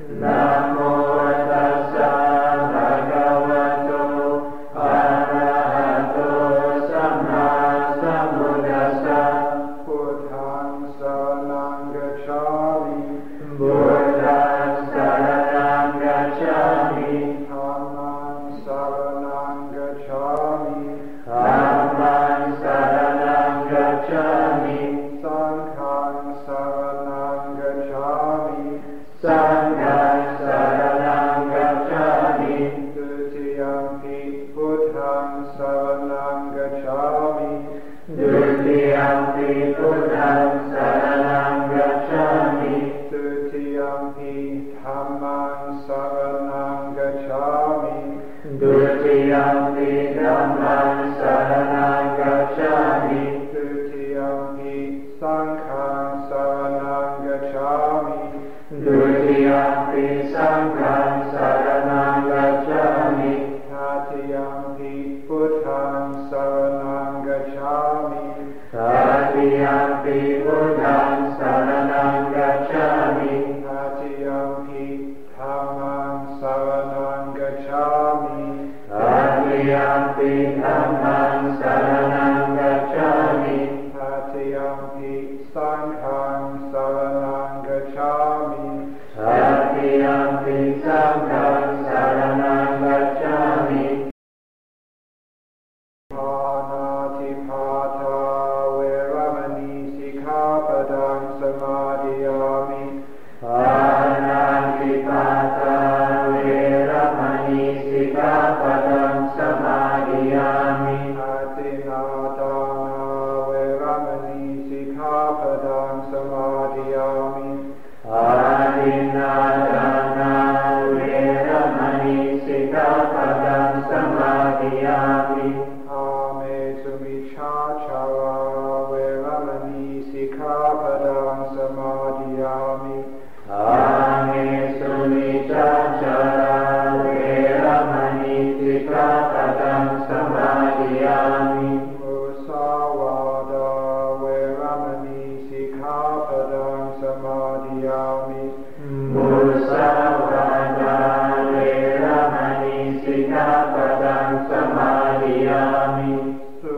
นะโมตัสสะภะคะวะโตอะระหะโตสัมมาสัมพุทธัสสะพุทธังสรณังคัจฉามิพุทธังสรณังคัจฉามิธัมมังสรณังคัจฉามิธัมมังสรณังคัจฉามิสังฆังสรณังคัจฉามิสังฆังสรณังคัจฉามิตุติยัมปิพุทธังสรณังคัจฉามิตุติยัมปิพุทธังสรณังคัจฉามิตุติยัมปิธัมมังสรณังคัจฉามิตุติยัมปิธัมมังสรณังคัจฉามิตุติยัมปิสังฆังสรณังคัจฉามิตุติยัมปิสังฆังสรณังคัจฉามิตติยัมปิพุทธังสรณังคัจฉามิตติยัมปิพุทธังสรณังคัจฉามิตติยัมปิธัมมังสรณังคัจฉามิตติยัมปิธัมมังสรณังคัจฉามิตติยัมปิสังฆังสรณังคัจฉามิตติยัมปิสังฆังสรณังคัจฉามิปานาติปาตาเวรมณีสิกขาปดังสมาธิยามิปานาติปาตาเวรมณีสิกขาปดังสมาธิยามิอาทินาทานาเวรมณีสิกขาปดังสมาธิยามิอาทินาทานาเวรมณีสิกขาปดังสมาธิยามิอาเมสุมิชฌาจาราเวรมณีสิกขาปดังสมาธิยามิอาเมสุมิชฌาจาราเวรมณีสิกขาปดังสมาธิยามิมุสาวาทาเวรมณีสิกขาปดังสมาธิยามิมุสาวาทาเวรมณีสิกขาปดังสมาธิยามิสุ